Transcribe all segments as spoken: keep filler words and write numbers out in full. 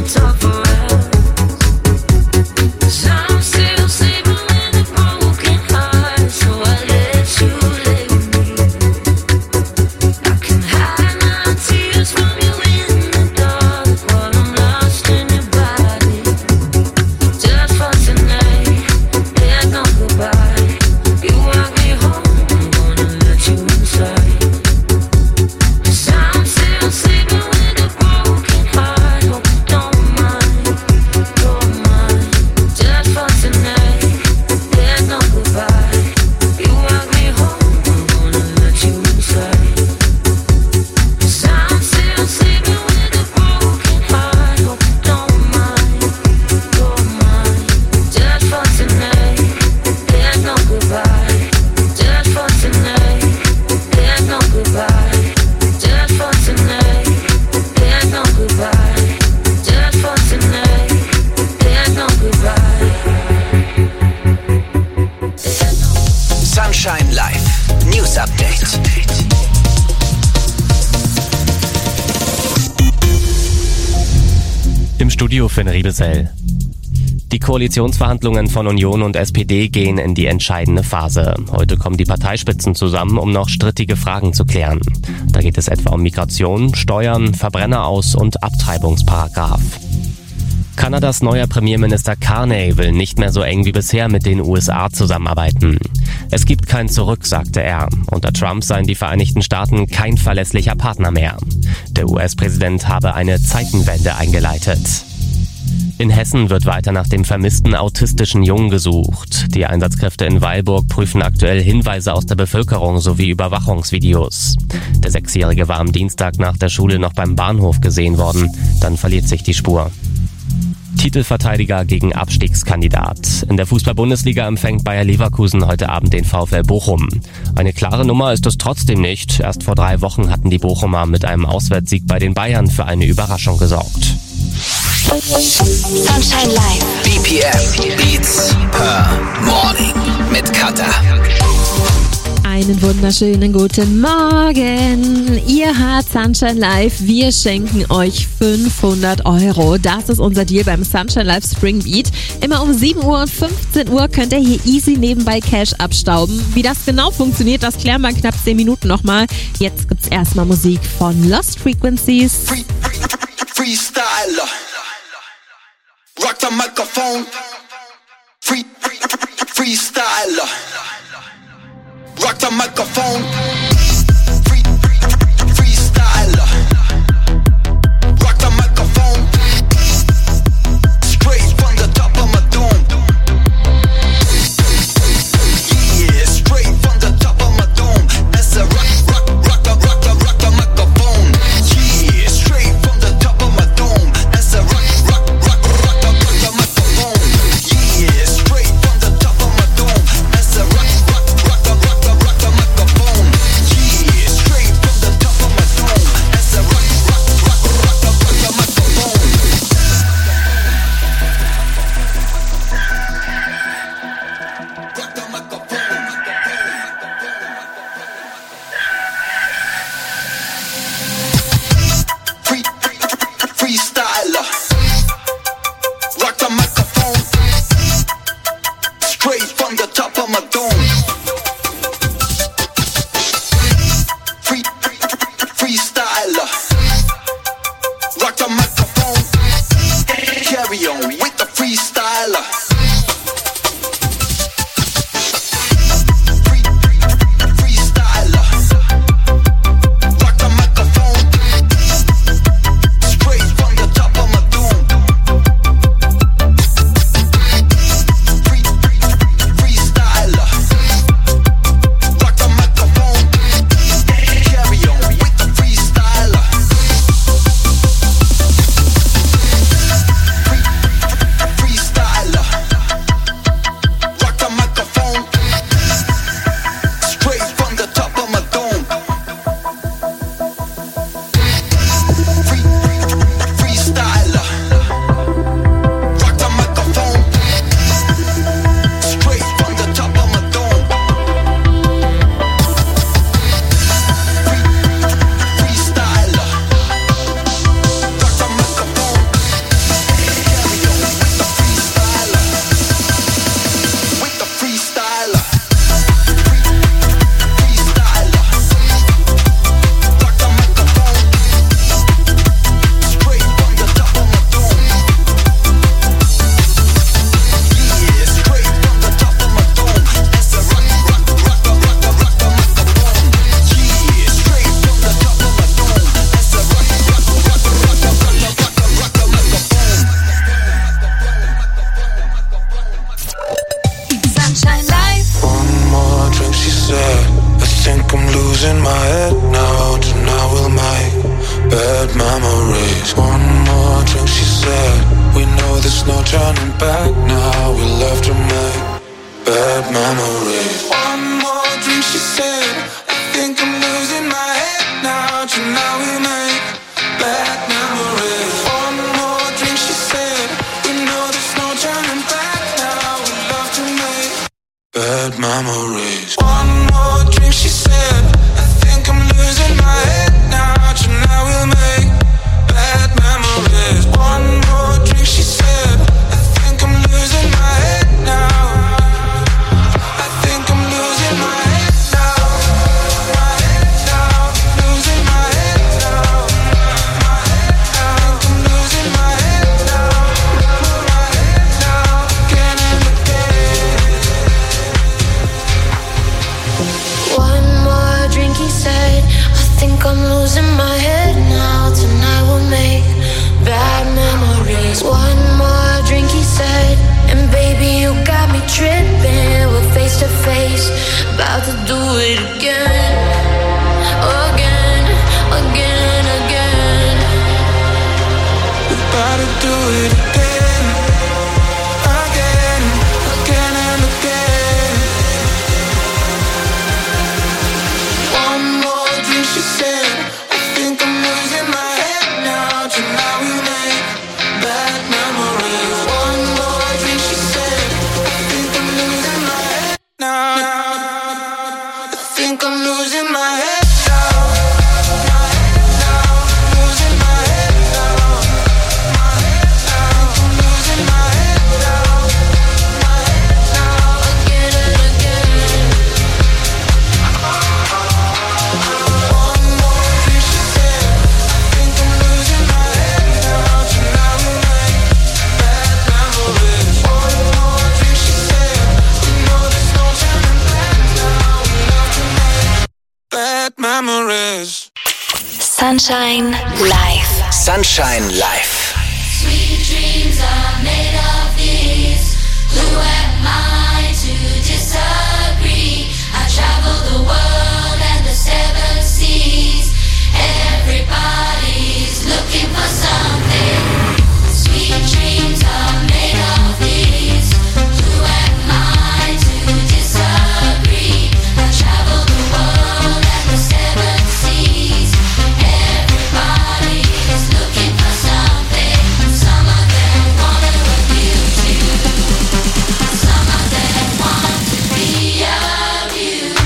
Sunshine Live News Update. Im Studio Finn Riebesell. Die Koalitionsverhandlungen von Union und S P D gehen in die entscheidende Phase. Heute kommen die Parteispitzen zusammen, um noch strittige Fragen zu klären. Da geht es etwa um Migration, Steuern, Verbrenneraus- und Abtreibungsparagraf. Kanadas neuer Premierminister Carney will nicht mehr so eng wie bisher mit den U S A zusammenarbeiten. Es gibt kein Zurück, sagte er. Unter Trump seien die Vereinigten Staaten kein verlässlicher Partner mehr. Der U S-Präsident habe eine Zeitenwende eingeleitet. In Hessen wird weiter nach dem vermissten autistischen Jungen gesucht. Die Einsatzkräfte in Weilburg prüfen aktuell Hinweise aus der Bevölkerung sowie Überwachungsvideos. Der Sechsjährige war am Dienstag nach der Schule noch beim Bahnhof gesehen worden. Dann verliert sich die Spur. Titelverteidiger gegen Abstiegskandidat. In der Fußball-Bundesliga empfängt Bayer Leverkusen heute Abend den VfL Bochum. Eine klare Nummer ist es trotzdem nicht. Erst vor drei Wochen hatten die Bochumer mit einem Auswärtssieg bei den Bayern für eine Überraschung gesorgt. Sunshine Live. B P M. Beats per Morning. Mit Kata. Einen wunderschönen guten Morgen. Ihr hört Sunshine Live. Wir schenken euch fünfhundert Euro. Das ist unser Deal beim Sunshine Live Spring Beat. Immer um sieben Uhr und fünfzehn Uhr könnt ihr hier easy nebenbei Cash abstauben. Wie das genau funktioniert, das klären wir in knapp zehn Minuten nochmal. Jetzt gibt's erstmal Musik von Lost Frequencies. Free, free, freestyler. Rock the microphone. Free, free, freestyler. Rock the microphone. Free, free, freestyler. Rock the microphone. Straight from the top of my dome. Yeah, straight from the top of my dome. As I rock, rock, rock, rock, rock, rock, rock the microphone. Yeah, straight from the top of my dome. As I rock, rock, rock, rock, rock, rock the microphone. Yeah, straight from the top of my dome. As I rock, rock, rock, rock, rock, rock the microphone. no turning back now. We love to make bad memories. One more drink, she said. I think I'm losing my head now. Tonight we make bad memories. One more drink, she said. We know there's no turning back now. We love to make bad memories. One more drink, she said. I think I'm losing my head now. Tonight we'll make bad memories. One more drink, she said. I think I'm losing my head now. I think I'm losing my head now. My head now. Losing my head now. My head now. I think I'm losing my head now. My head now. Again and again. One more drink, he said. I think I'm losing my head now. Tonight we'll make bad memories. One more drink, he said. And baby, you got me tripping. We're face to face, about to do it again. Again, again, again. We're about to do it again. Again, again and again. One more drink, she said. I think I'm losing my head now. Tonight we make bad memories. One more drink, she said. I think I'm losing my head now. I think I'm losing my head now. My head now. Losing my head now. My head now. I'm losing my head now. My head now. Again and again. One more drink, she said. I think I'm losing my head now. Tonight we make bad memories. One more drink, she said. We know there's no turning back now. We love to make bad memories. Sunshine Live. Sunshine Live. Sweet dreams are made of these. Who am I to disagree? I travel the world and the seven seas. Everybody's looking for something. Sweet dreams are made of these. Who am I to disagree? I travel the world and the seven seas. Everybody's looking for something. Some of them wanna abuse you. Some of them want to be abused.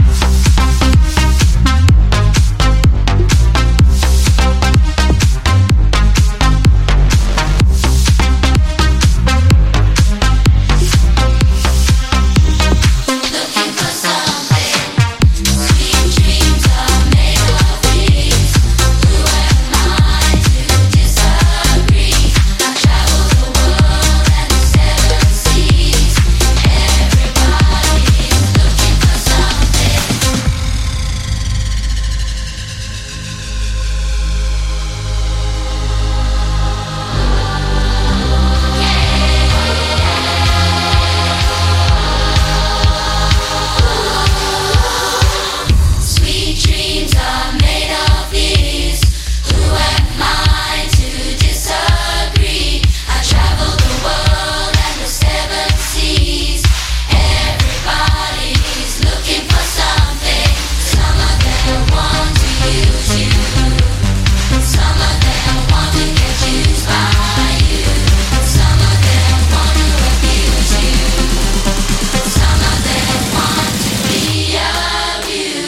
Looking for something. Sweet dreams are made of these. Who am I to disagree? I travel the world and the seven seas. Everybody's looking for something. Sweet dreams are made of these. Who am I to disagree? I travel the world and the seven seas. Everybody's looking for something. Some of them want to use you. Some of them want to get used by you. Some of them want to abuse you. Some of them want to be abused.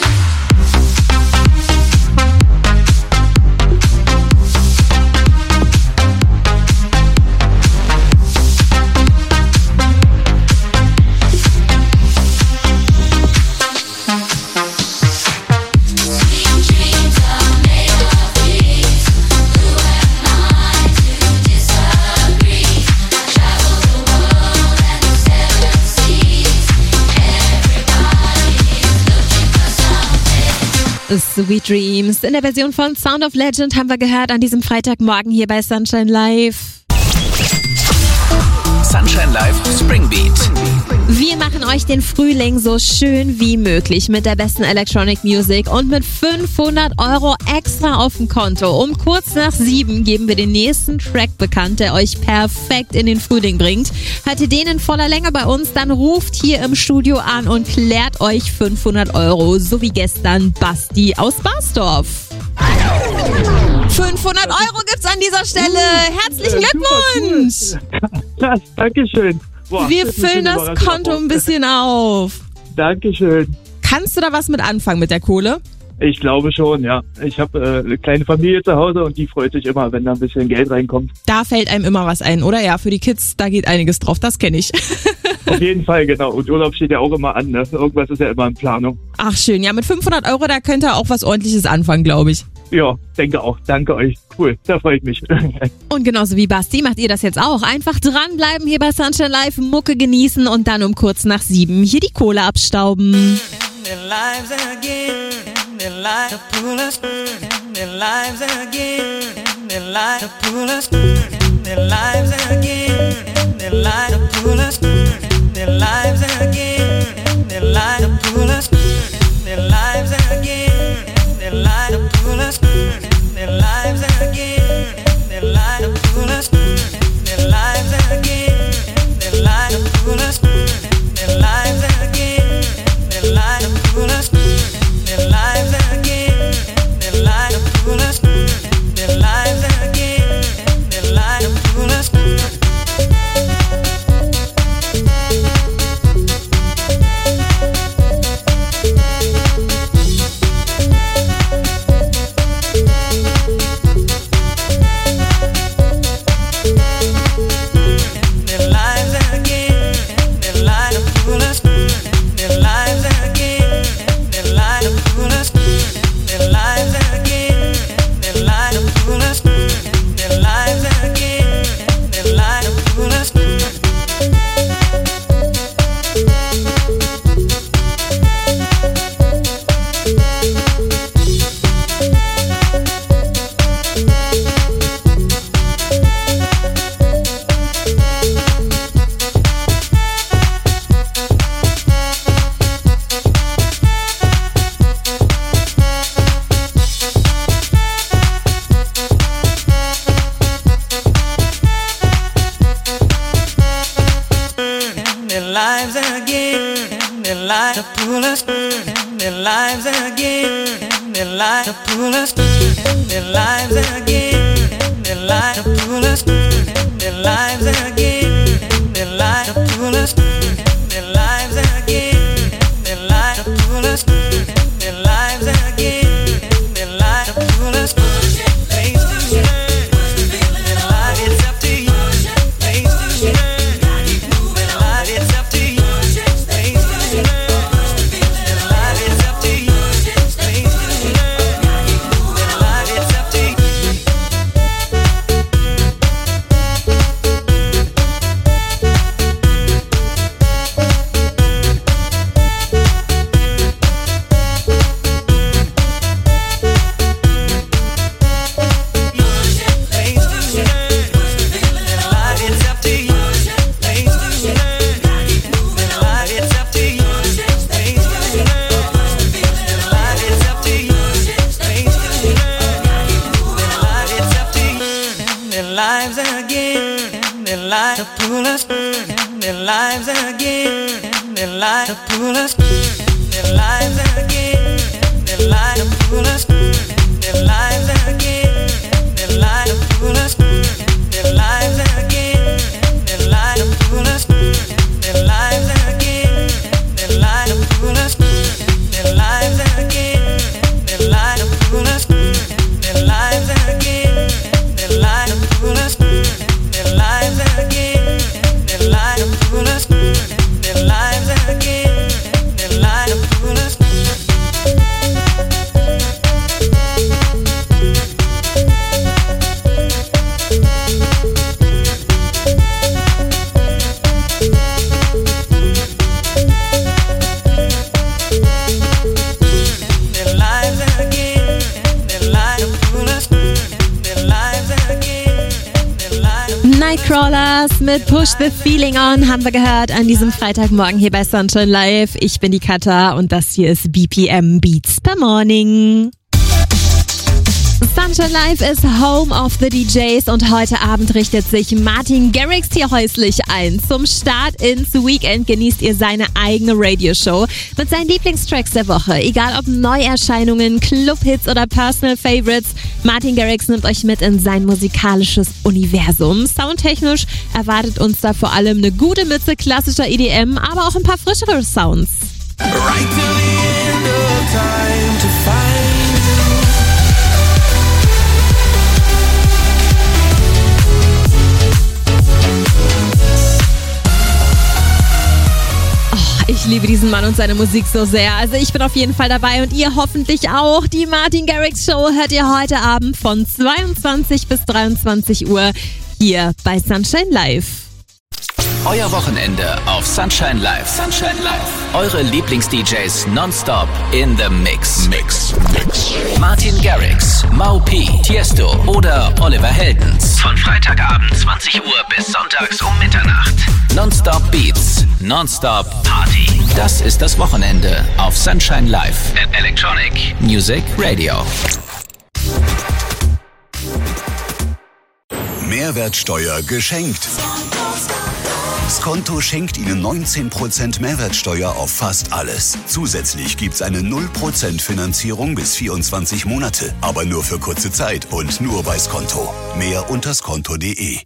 Sweet dreams are made of these. Who am I to disagree? I travel the world and the seven seas. Everybody's looking for something. Sweet Dreams. In der Version von Sound of Legend haben wir gehört an diesem Freitagmorgen hier bei Sunshine Live. Sunshine Live Spring Beat. Wir machen euch den Frühling so schön wie möglich mit der besten Electronic Music und mit fünfhundert Euro extra auf dem Konto. Um kurz nach sieben geben wir den nächsten Track bekannt, der euch perfekt in den Frühling bringt. Hört ihr den in voller Länge bei uns, dann ruft hier im Studio an und klärt euch fünfhundert Euro, so wie gestern Basti aus Barsdorf. fünfhundert Euro gibt's an dieser Stelle. Herzlichen Glückwunsch! Krass, Dankeschön. Boah, Wir das ist eine füllen das Überraschung. Konto ein bisschen auf. Dankeschön. Kannst du da was mit anfangen mit der Kohle? Ich glaube schon, ja. Ich habe äh, eine kleine Familie zu Hause und die freut sich immer, wenn da ein bisschen Geld reinkommt. Da fällt einem immer was ein, oder? Ja, für die Kids, da geht einiges drauf, das kenne ich. Auf jeden Fall, genau. Und Urlaub steht ja auch immer an, ne? Irgendwas ist ja immer in Planung. Ach schön, ja, mit fünfhundert Euro, da könnt ihr auch was Ordentliches anfangen, glaube ich. Ja, denke auch. Danke euch. Cool, da freue ich mich. Und genauso wie Basti macht ihr das jetzt auch. Einfach dranbleiben hier bei Sunshine Live, Mucke genießen und dann um kurz nach sieben hier die Kohle abstauben. Their lives again, their lives to pull us, their lives again, their lives to pull us, their lives again, their lives to pull us, their lives again, their lives to pull us, their lives again, their lives to pull us, their lives again, their lives to pull us, their lives again, their lives to pull us, their lives again, their lives to pull us, their lives again, their lives to pull us, their lives again, their lives to pull us. Their lives again, their lives to pull us, their lives again, their lives to pull us, their lives again, their lives to pull us, their lives again, their lives to pull us. Their lives again, their lives to pull us, their lives again, their lives to pull us, their lives again, their lives to pull us, their lives again, their lives to pull us, their lives again, their lives to pull us, their lives again, their lives to pull us. Place to learn, their life it's up to you. Place to learn, their life it's up to you. Place to learn, their life it's up to you. Place to learn, their life it's up to you. Place to learn, their life it's up to you. Place to learn, their life it's up to you. Place to learn, their life it's up to you. Place to learn, their life it's up to you. Their lives again, their lives to pull us, their lives again, their lives to pull us, their lives again, their lives to pull us, their lives again, their lives to pull us, their lives again, their lives to pull us, their lives again, their lives to pull us, their lives again, their lives to pull us, their lives again, their lives to pull us, their lives again, their lives to pull us, their lives again, their lives to pull us. Nightcrawlers mit Push the Feeling On haben wir gehört an diesem Freitagmorgen hier bei Sunshine Live. Ich bin die Katha und das hier ist B P M Beats per Morning. Sunshine Live ist Home of the D Js und heute Abend richtet sich Martin Garrix hier häuslich ein. Zum Start ins Weekend genießt ihr seine eigene Radioshow mit seinen Lieblingstracks der Woche. Egal ob Neuerscheinungen, Clubhits oder Personal Favorites, Martin Garrix nimmt euch mit in sein musikalisches Universum. Soundtechnisch erwartet uns da vor allem eine gute Mütze klassischer E D M, aber auch ein paar frischere Sounds. Right till the end of time to find Ich liebe diesen Mann und seine Musik so sehr. Also ich bin auf jeden Fall dabei und ihr hoffentlich auch. Die Martin Garrix Show hört ihr heute Abend von zweiundzwanzig bis dreiundzwanzig Uhr hier bei Sunshine Live. Euer Wochenende auf Sunshine Live. Sunshine Live. Eure Lieblings-D Js nonstop in the Mix. Mix. Mix. Martin Garrix, Mau P, Tiesto oder Oliver Heldens. Von Freitagabend zwanzig Uhr bis sonntags um Mitternacht. Nonstop Beats, nonstop Party. Das ist das Wochenende auf Sunshine Live. Electronic Music Radio. Mehrwertsteuer geschenkt. Skonto schenkt Ihnen neunzehn Prozent Mehrwertsteuer auf fast alles. Zusätzlich gibt's eine null Prozent Finanzierung bis vierundzwanzig Monate. Aber nur für kurze Zeit und nur bei Skonto. Mehr unter skonto punkt de.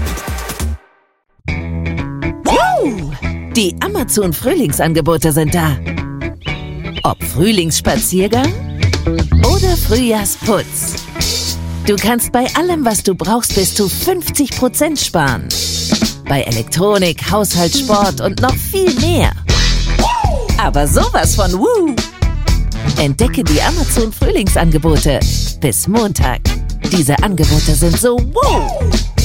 Die Amazon-Frühlingsangebote sind da. Ob Frühlingsspaziergang oder Frühjahrsputz. Du kannst bei allem, was du brauchst, bis zu fünfzig Prozent sparen. Bei Elektronik, Haushalt, Sport und noch viel mehr. Aber sowas von Woo! Entdecke die Amazon-Frühlingsangebote bis Montag. Diese Angebote sind so Woo!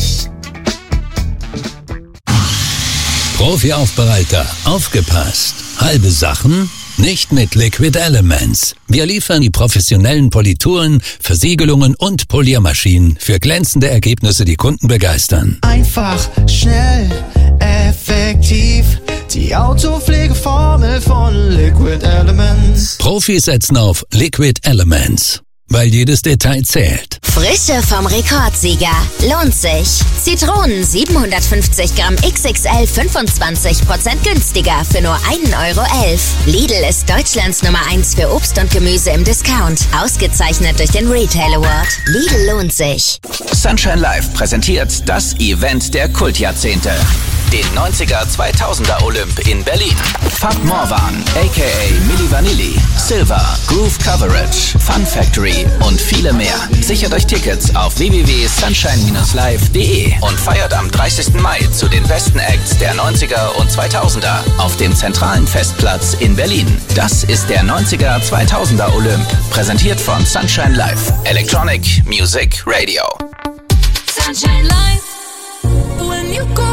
Profi-Aufbereiter, aufgepasst. Halbe Sachen? Nicht mit Liquid Elements. Wir liefern die professionellen Polituren, Versiegelungen und Poliermaschinen für glänzende Ergebnisse, die Kunden begeistern. Einfach, schnell, effektiv. Die Autopflegeformel von Liquid Elements. Profis setzen auf Liquid Elements, weil jedes Detail zählt. Frische vom Rekordsieger. Lohnt sich. Zitronen siebenhundertfünfzig Gramm X X L fünfundzwanzig Prozent günstiger für nur ein Euro elf. Lidl ist Deutschlands Nummer eins für Obst und Gemüse im Discount. Ausgezeichnet durch den Retail Award. Lidl lohnt sich. Sunshine Live präsentiert das Event der Kultjahrzehnte. Den neunziger-zweitausender Olymp in Berlin. Fab Morvan, aka Milli Vanilli, Silver, Groove Coverage, Fun Factory und viele mehr. Sichert euch Tickets auf w w w punkt sunshine dash live punkt de und feiert am dreißigsten Mai zu den besten Acts der neunziger und zweitausender auf dem zentralen Festplatz in Berlin. Das ist der neunziger-zweitausender Olymp, präsentiert von Sunshine Live, Electronic Music Radio. Sunshine Live. When you go.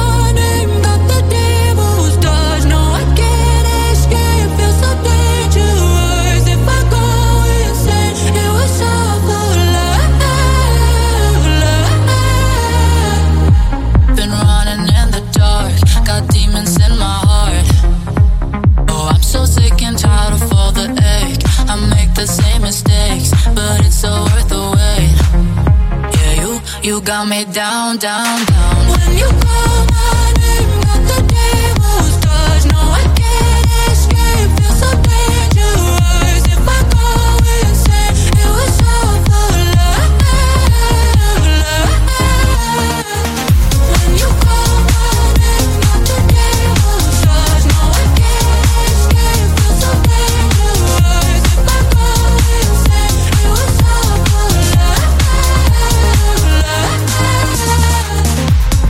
You got me down, down, down. When you call my name, got the devil's touch. No, I can't escape. Feel so dangerous. If I go insane, it was all for love, love. When you call my name, got the devil's touch. No, I can't escape. Feel so dangerous. If I go insane, it was all for love.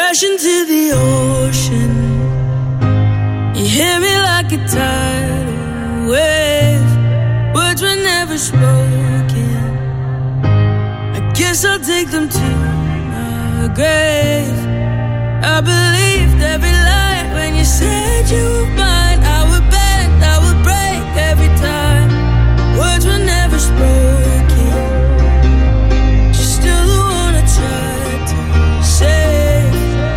crash into the ocean. You hear me like a tidal wave. Words were never spoken. I guess I'll take them to my grave. I believed every lie when you said you were mine. I would bend, I would break every time. Words were never spoken. You're still the one I tried to save.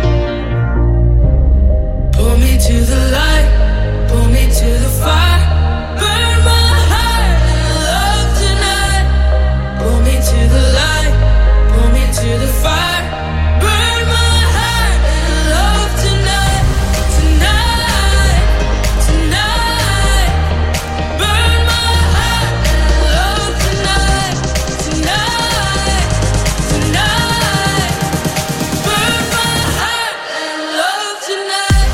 Pull me to the light, pull me to the fire. Burn my heart in love tonight. Pull me to the light, pull me to the fire. Burn my heart in love tonight. Tonight, tonight. Burn my heart in love tonight. Tonight, tonight. Burn my heart in love tonight.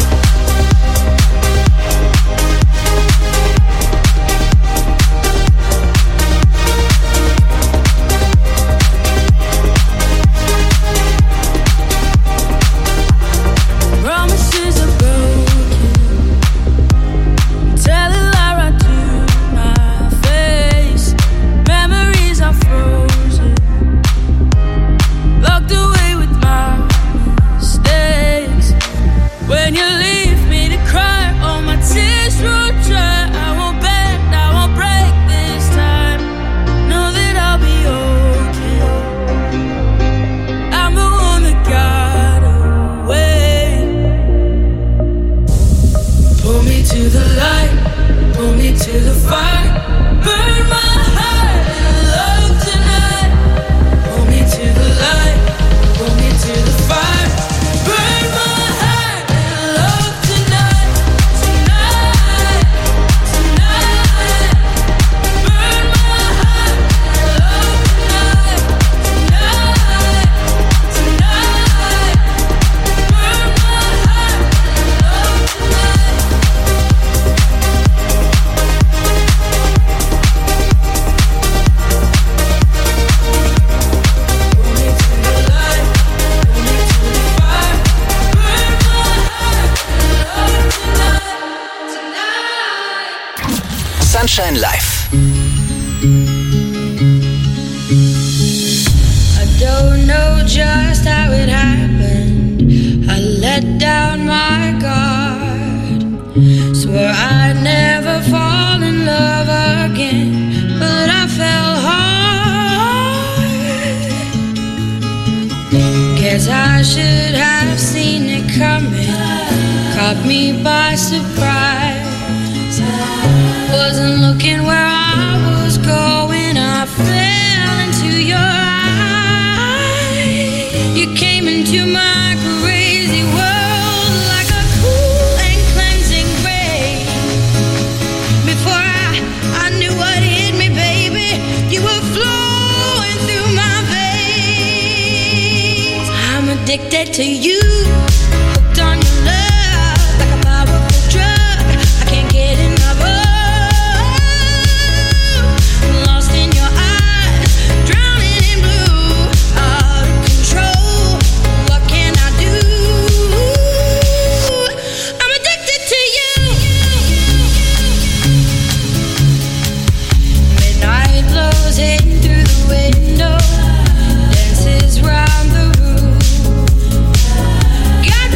Promises are broken. Tell a lie right to my face. Memories are frozen. Locked away with my mistakes. When you leave me to cry, all my tears will dry. I won't bend, I won't break this time. Know that I'll be okay. I'm the one that got away. Pull me to the light, pull me to the fire. Burn my heart in love tonight. Pull me to the light, pull me to the fire. Burn my heart in love tonight. Tonight, tonight. Burn my heart in love tonight. Tonight, tonight. Burn my heart in love tonight. Sunshine Live. I don't know just how it happened. I let down my guard. Swore I'd never fall in love again, but I fell hard. Guess I should have seen it coming. Caught me by surprise. Wasn't looking where I was going. I fell into your eyes. You came into my crazy world like a cool and cleansing rain. Before I, I knew what hit me, baby, you were flowing through my veins. I'm addicted to you, hooked on your love like a powerful drug. I can't get enough of. Lost in your eyes, drowning in blue, out of control. What can I do? I'm addicted to you. Midnight blows in through the window, dances round the room. Got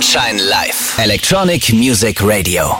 Sunshine Live. Electronic Music Radio.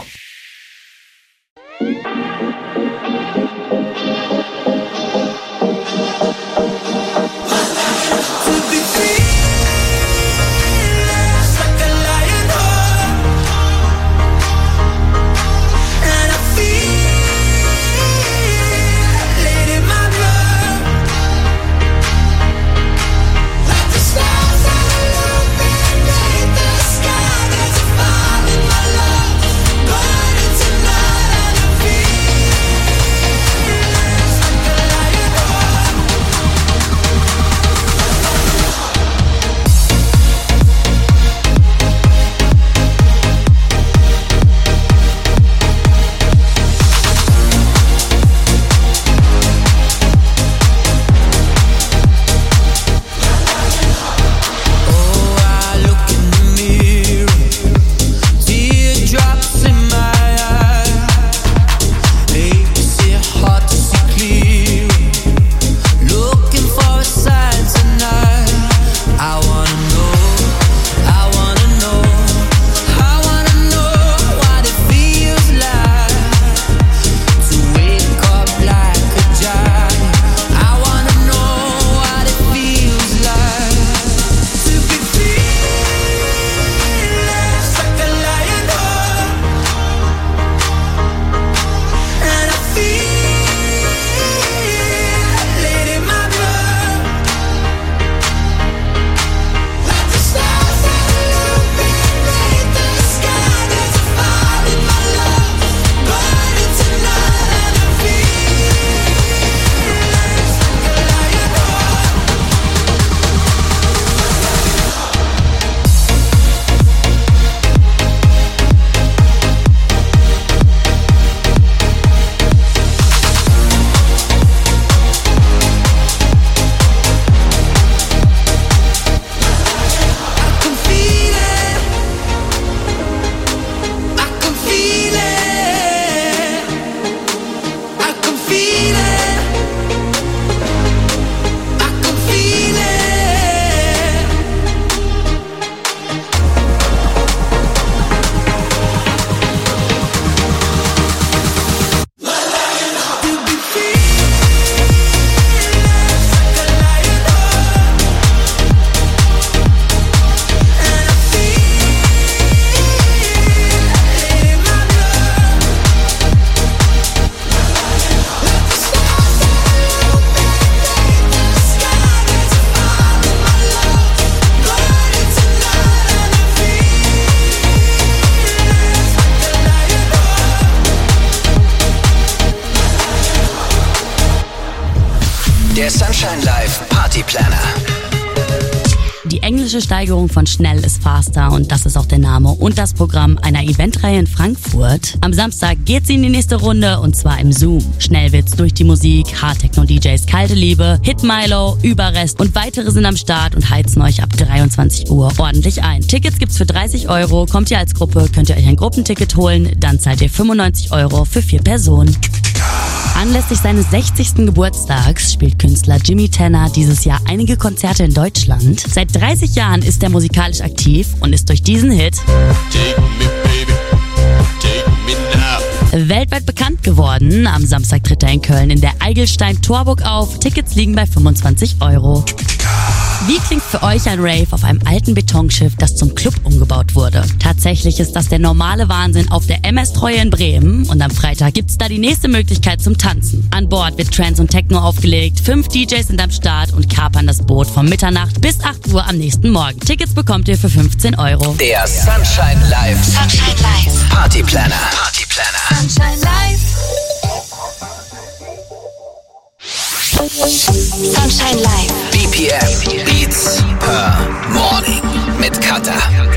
Der Sunshine Live Party Planner. Die englische Steigerung von schnell ist faster und das ist auch der Name und das Programm einer Eventreihe in Frankfurt. Am Samstag geht's in die nächste Runde und zwar im Zoom. Schnellwitz durch die Musik, Hardtechno-D Js Kalte Liebe, Hit Milo, Überrest und weitere sind am Start und heizen euch ab dreiundzwanzig Uhr ordentlich ein. Tickets gibt's für dreißig Euro, kommt ihr als Gruppe, könnt ihr euch ein Gruppenticket holen, dann zahlt ihr fünfundneunzig Euro für vier Personen. Anlässlich seines sechzigsten Geburtstags spielt Künstler Jimmy Tanner dieses Jahr einige Konzerte in Deutschland. Seit dreißig Jahren ist er musikalisch aktiv und ist durch diesen Hit Take me, baby. Take me now. weltweit bekannt geworden. Am Samstag tritt er in Köln in der Eigelstein-Torburg auf. Tickets liegen bei fünfundzwanzig Euro. Wie klingt für euch ein Rave auf einem alten Betonschiff, das zum Club umgebaut wurde? Tatsächlich ist das der normale Wahnsinn auf der M S Treue in Bremen und am Freitag gibt's da die nächste Möglichkeit zum Tanzen. An Bord wird Trance und Techno aufgelegt, fünf D Js sind am Start und kapern das Boot von Mitternacht bis acht Uhr am nächsten Morgen. Tickets bekommt ihr für fünfzehn Euro. Der Sunshine Live Sunshine Live Party Planner. Party Planner. Sunshine Live Sunshine Live B P M Beats per Morning mit Katha.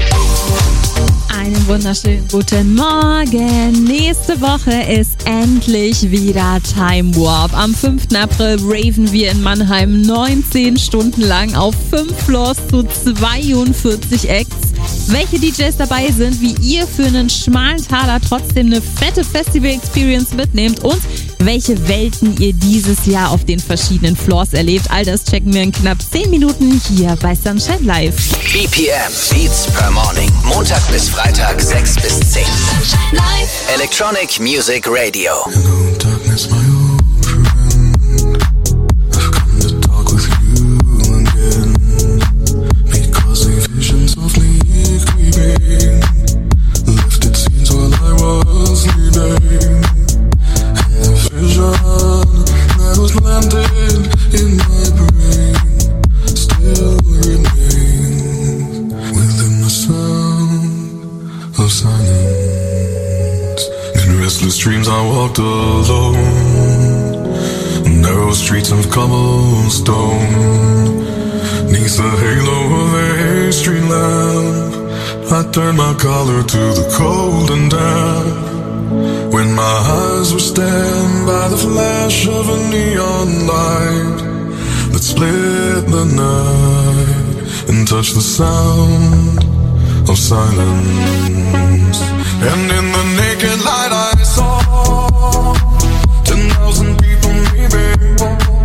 Einen wunderschönen guten Morgen. Nächste Woche ist endlich wieder Time Warp. Am fünften April raven wir in Mannheim neunzehn Stunden lang auf fünf Floors zu zweiundvierzig Acts. Welche D Js dabei sind, wie ihr für einen schmalen Taler trotzdem eine fette Festival-Experience mitnehmt und welche Welten ihr dieses Jahr auf den verschiedenen Floors erlebt. All das checken wir in knapp zehn Minuten hier bei Sunshine Live. B P M, Beats per Morning. Montag bis Freitag, sechs bis zehn. Sunshine Live. Electronic Music Radio. Hello, darkness, my old friend. I've come to talk with you again. Because a vision softly creeping lifted scenes while I was sleeping. And the vision that was planted in my brain still remains within the sound of silence. In restless dreams I walked alone, narrow streets of cobblestone. Neath the halo of a street lamp, I turned my collar to the cold and damp. When my eyes were stabbed by the flash of a neon light that split the night and touched the sound of silence. And in the naked light I saw ten thousand people maybe,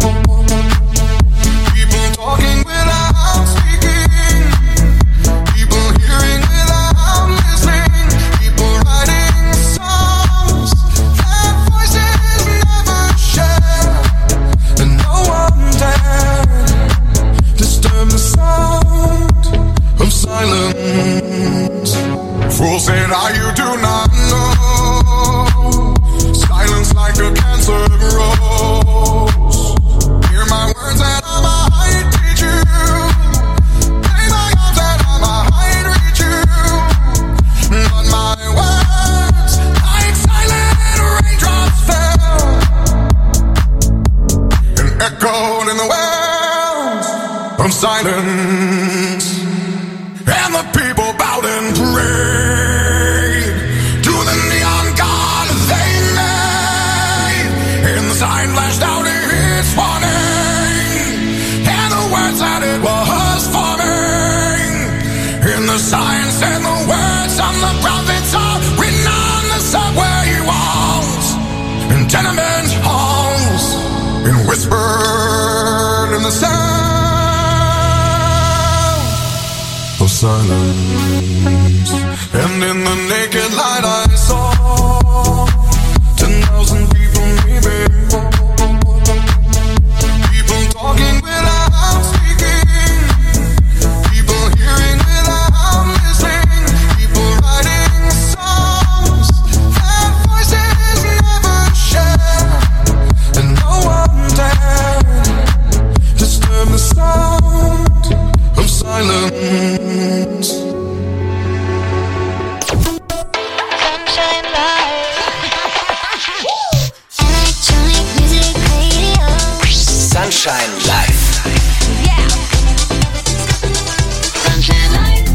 people talking without speaking, people hearing without listening, people writing songs that voices never share, and no one dared disturb the sound of silence. Fool said, "Ah, you do not know. Silence like a cancer grows. Hear my words and I might teach you. Lay my arms and I might reach you. But my words, like silent raindrops, fell and echoed in the wells of silence. And the people bowed and prayed to the neon god they made. And the sign flashed out its warning, and the words that it was forming. And the sign said the words on the prophets are written on the subway walls and tenement halls, and whispered in the sound of silence. And in the naked light I saw ten thousand people maybe, people talking without speaking, people hearing without listening, people writing songs that voices never share, and no one dared disturb the sound of silence. Sunshine Live. Electronic music radio. Sunshine Live. Yeah. Sunshine Live.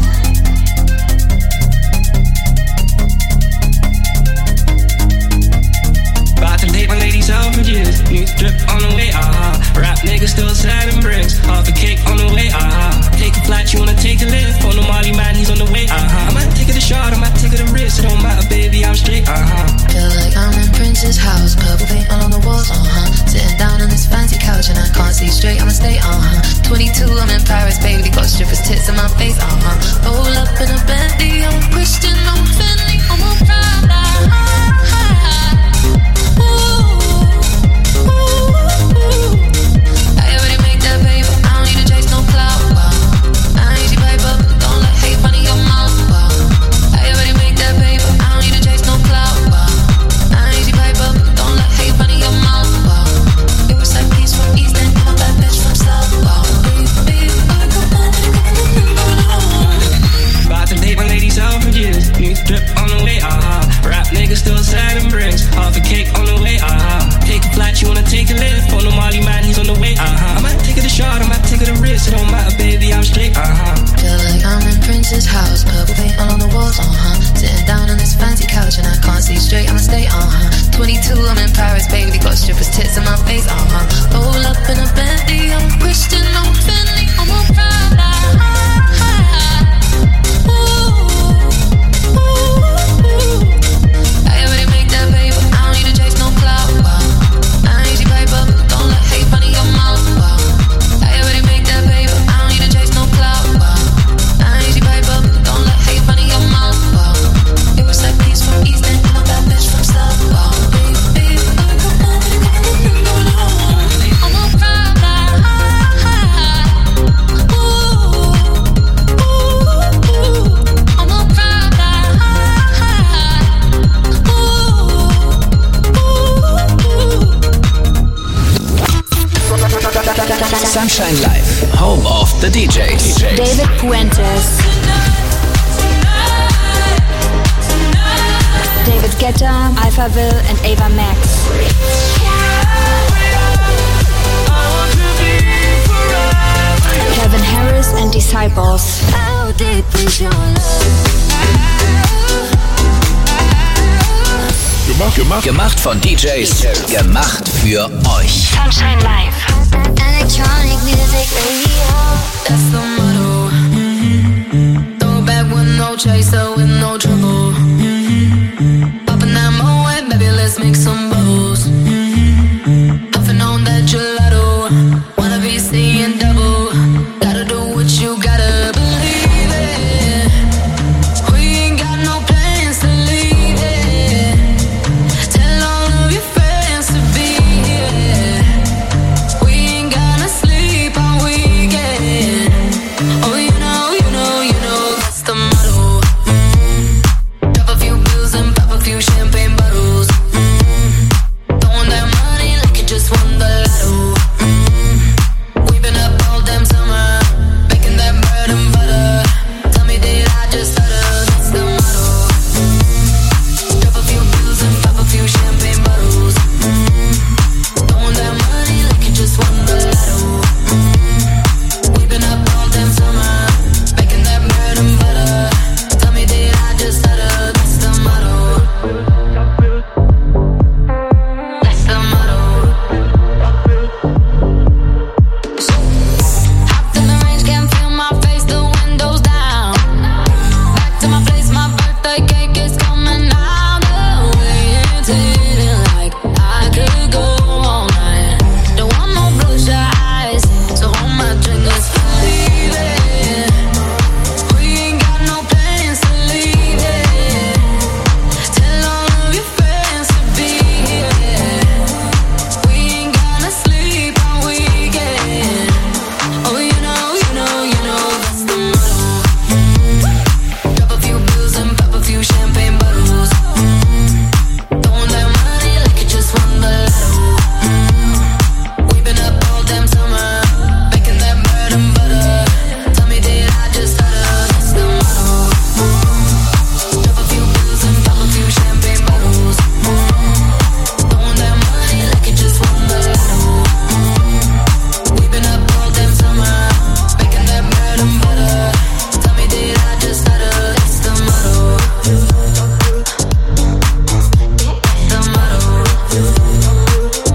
About to date my ladies out for years. New drip on the way, ah. Rap niggas still sliding bricks. Half a cake on the way, ah. Take a flight, you wanna take a lift. On the Molly man, he's on the way, uh-huh. I might take it a shot, I might take it a risk. It don't matter, baby, I'm straight, uh-huh. Feel like I'm in Prince's house, purple paint all on the walls, uh-huh. Sitting down on this fancy couch and I can't see straight, I'ma stay, uh-huh. twenty-two, I'm in Paris, baby, got strippers' tits in my face, uh-huh. Roll up in a Bentley, I'm Christian, I'm Fendi, I'm a Prada, ooh, ooh, ooh. I already made that paper, I don't need to chase no clout, wow. I ain't easy paper, don't let hate run in your mouth, wow. I already made that paper, I don't need to chase no clout, wow. I ain't easy paper, don't let hate run in your mouth, wow. It was like peace from East End, I'm a bad bitch from South, wow. About to date my ladies out for years. New drip on the way, uh-huh. Rap niggas still sliding bricks. Half a cake on the way, uh-huh. Take a flight, you wanna take a lift. On the Molly man, he's on the way, uh-huh. I might take it a shot, I might take it a risk. It don't matter, baby, I'm straight, uh-huh. Feel like I'm in Prince's house, purple paint all on the walls, uh-huh. Sitting down on this fancy couch and I can't see straight, I'ma stay, uh-huh. twenty-two, I'm in Paris, baby, got strippers' tits in my face, uh-huh. Roll up in a Bentley, I'm Christian, I'm Fendi, I'm a Prada, ooh, ooh, ooh. I already made that paper, I don't need to chase no clout, wow. Sunshine Live, Home of the D Js. David Puentes, David Guetta, Alphaville and Ava Max. Kevin Harris and Disciples. How deep is your love? Gemacht, gemacht. Gemacht von D Js. Gemacht für euch. Sunshine Live. Electronic music radio. That's the motto. Mm-hmm. Throw back with no chaser, with no trouble. Mm-hmm. Popping that Moet, baby, let's make some bubbles. Mm-hmm. Puffing on that gelato. Wanna be seeing double. Gotta do what you gotta believe it. We ain't got no plans to leave it. Tell all of your friends to be here. We ain't gonna sleep all weekend. Oh, you know, you know, you know that's the motto. Mm. Drop a few bills and pop a few champagne bottles. Mm. Throwing that money like you just won the lotto. Mm. We've been up all damn summer, making that bread and butter. Tell me, did I just stutter? That's the motto. Mm. Drop a few bills and pop a few champagne bottles. Mm. Throwing that money like you just won the lotto. Mm. We've been up all damn summer, making that bread and butter. Tell me, did I just stutter? That's the motto. That's the motto. Hopped in the range, can't feel my face, the windows down. Back to my place, my birthday cake is coming out the way. It's hitting like I could go all night. Don't want no bloodshot eyes, so hold my drink, let's leave it. We ain't got no plans to leave it. Tell all of your friends to be here. We ain't gonna sleep all weekend. Oh, you know, you know, you know that's the motto. Mm. Drop a few bills and pop a few champagne bottles. Mm. Throwing that money like you just won the lotto. Mm. We've been up all damn summer, making that bread and butter. Tell me, did I just stutter? That's the motto. Mm. Drop a few bills and pop a few champagne bottles. Mm. Throwing that money like you just won the lotto. Mm. We've been up all damn summer, making that bread and butter. Tell me, did I just stutter? That's the motto. That's the motto.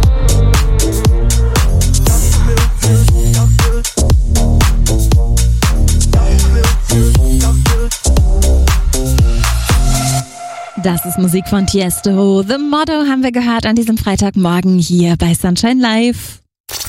Das ist Musik von Tiesto. The Motto haben wir gehört an diesem Freitagmorgen hier bei Sunshine Live.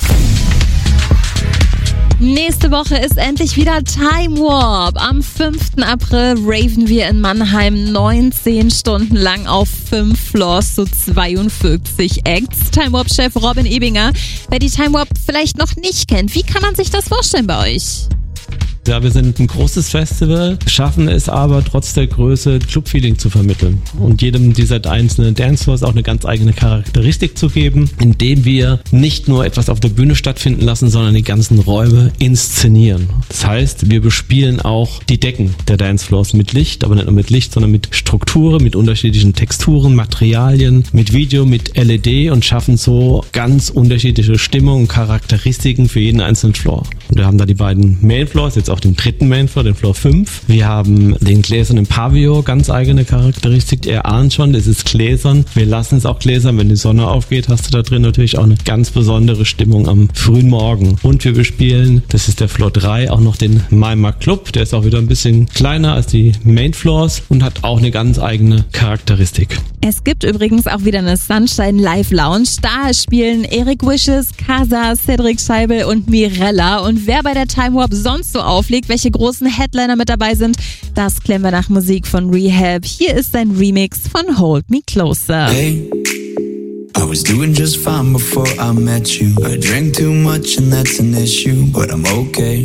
Nächste Woche ist endlich wieder Time Warp. Am fünften April raven wir in Mannheim neunzehn Stunden lang auf fünf Floors zu zweiundfünfzig Acts. Time Warp-Chef Robin Ebinger. Wer die Time Warp vielleicht noch nicht kennt, wie kann man sich das vorstellen bei euch? Ja, wir sind ein großes Festival, schaffen es aber trotz der Größe Club-Feeling zu vermitteln und jedem dieser einzelnen Dancefloors auch eine ganz eigene Charakteristik zu geben, indem wir nicht nur etwas auf der Bühne stattfinden lassen, sondern die ganzen Räume inszenieren. Das heißt, wir bespielen auch die Decken der Dancefloors mit Licht, aber nicht nur mit Licht, sondern mit Strukturen, mit unterschiedlichen Texturen, Materialien, mit Video, mit L E D und schaffen so ganz unterschiedliche Stimmungen, Charakteristiken für jeden einzelnen Floor. Und wir haben da die beiden Mainfloors, jetzt auch den dritten Mainfloor, den Floor fünf. Wir haben den gläsernen Pavillon, ganz eigene Charakteristik. Ihr ahnt schon, das ist gläsern. Wir lassen es auch gläsern. Wenn die Sonne aufgeht, hast du da drin natürlich auch eine ganz besondere Stimmung am frühen Morgen. Und wir bespielen, das ist der Floor drei, auch noch den Maima Club. Der ist auch wieder ein bisschen kleiner als die Mainfloors und hat auch eine ganz eigene Charakteristik. Es gibt übrigens auch wieder eine Sunshine Live Lounge. Da spielen Eric Wishes, Casa, Cedric Scheibel und Mirella. Und wer bei der Time Warp sonst so auflegt, welche großen Headliner mit dabei sind, das klären wir nach Musik von Rehab. Hier ist ein Remix von Hold Me Closer. Hey, I was doing just fine before I met you. I drank too much and that's an issue, but I'm okay.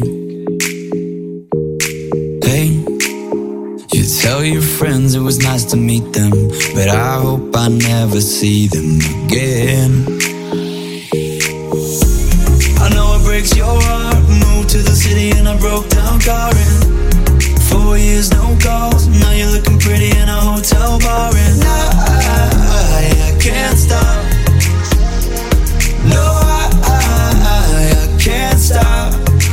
Hey, you tell your friends it was nice to meet them, but I hope I never see them again. I know I break breaks your heart. Moved to the city in a broke down car. And four years, no calls. Now you're looking pretty in a hotel bar. And I, I can't stop. No, I, I, I can't stop.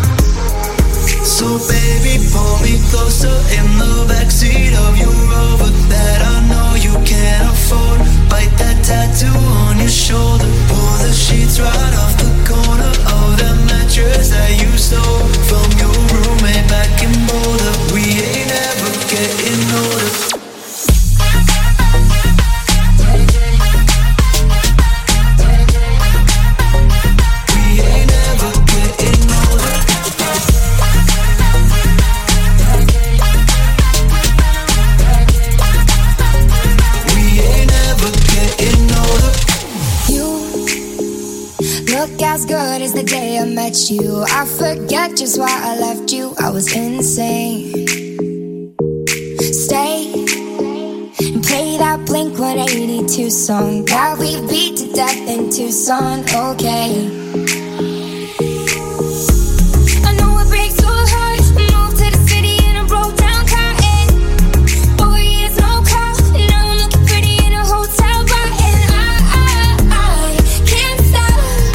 So baby, pull me closer in the backseat of your Rover that I know you can't afford. Bite that tattoo on your shoulder. Pull the sheets right off the corner of the mattress that you stole from your roommate back in Boulder. We ain't ever getting older. Look as good as the day I met you. I forget just why I left you. I was insane. Stay and play that Blink one eighty-two song that we beat to death in Tucson. Okay. I know it breaks your heart. Moved to the city in a broke down car. And four years no call. Now I'm looking pretty in a hotel bar. And I, I, I can't stop.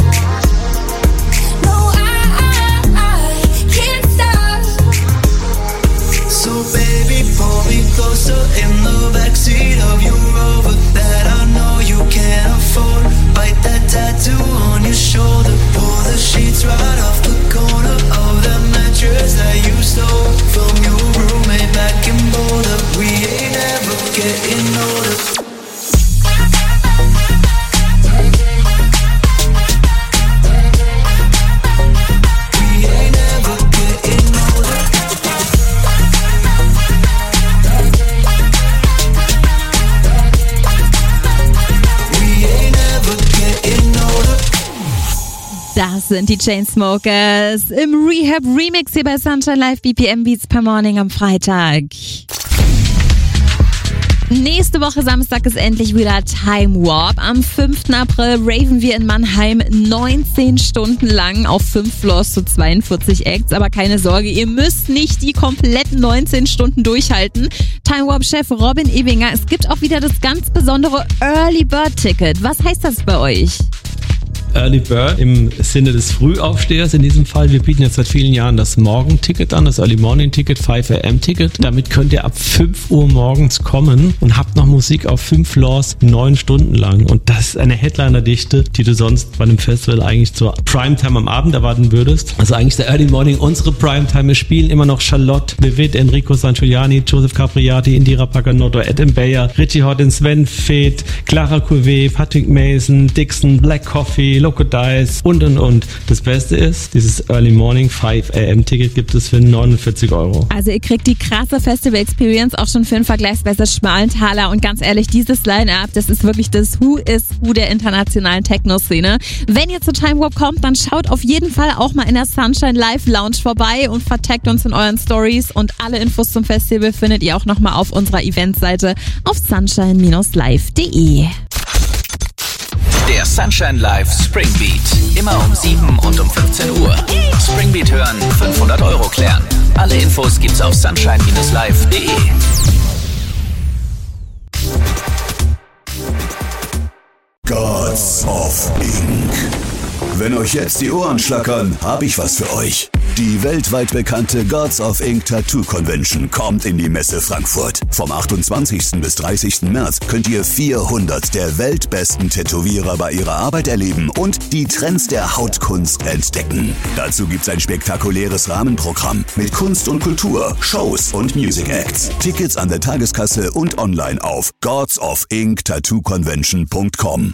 So baby, pull me closer in the backseat of your Rover that I know you can't afford. Bite that tattoo on your shoulder. Pull the sheets right off the corner of the mattress that you stole from your roommate back in Boulder. We ain't ever getting older. Das sind die Chainsmokers im Rehab Remix hier bei Sunshine Live B P M Beats per Morning am Freitag. Nächste Woche Samstag ist endlich wieder Time Warp. Am fünften April raven wir in Mannheim neunzehn Stunden lang auf fünf Floors zu zweiundvierzig Acts. Aber keine Sorge, ihr müsst nicht die kompletten neunzehn Stunden durchhalten. Time Warp-Chef Robin Ebinger, es gibt auch wieder das ganz besondere Early Bird Ticket. Was heißt das bei euch? Early Bird im Sinne des Frühaufstehers in diesem Fall. Wir bieten jetzt seit vielen Jahren das Morgen-Ticket an, das Early Morning Ticket, fünf A M Ticket. Damit könnt ihr ab fünf Uhr morgens kommen und habt noch Musik auf fünf Floors neun Stunden lang. Und das ist eine Headliner-Dichte, die du sonst bei einem Festival eigentlich zur Primetime am Abend erwarten würdest. Also eigentlich der Early Morning, unsere Primetime. Wir spielen immer noch Charlotte, David, Enrico Sangiuliani, Joseph Capriati, Indira Paganotto, Adam Bayer, Richie Horton, Sven Feth, Clara Couvet, Patrick Mason, Dixon, Black Coffee, Loco Dice und und und. Das Beste ist, dieses Early Morning fünf A M Ticket gibt es für neunundvierzig Euro. Also ihr kriegt die krasse Festival Experience auch schon für einen vergleichsweise schmalen Taler und ganz ehrlich, dieses Line-Up, das ist wirklich das Who is Who der internationalen Techno-Szene. Wenn ihr zu Time Warp kommt, dann schaut auf jeden Fall auch mal in der Sunshine Live Lounge vorbei und vertaggt uns in euren Stories und alle Infos zum Festival findet ihr auch nochmal auf unserer Eventseite auf sunshine Bindestrich live Punkt de. Der Sunshine Live Spring Beat. Immer um sieben und um fünfzehn Uhr. Spring Beat hören, fünfhundert Euro klären. Alle Infos gibt's auf sunshine Bindestrich live Punkt de. Gods of Ink. Wenn euch jetzt die Ohren schlackern, hab ich was für euch. Die weltweit bekannte Gods of Ink Tattoo Convention kommt in die Messe Frankfurt. Vom achtundzwanzigsten bis dreißigsten März könnt ihr vierhundert der weltbesten Tätowierer bei ihrer Arbeit erleben und die Trends der Hautkunst entdecken. Dazu gibt's ein spektakuläres Rahmenprogramm mit Kunst und Kultur, Shows und Music Acts. Tickets an der Tageskasse und online auf gods of ink tattoo convention punkt com.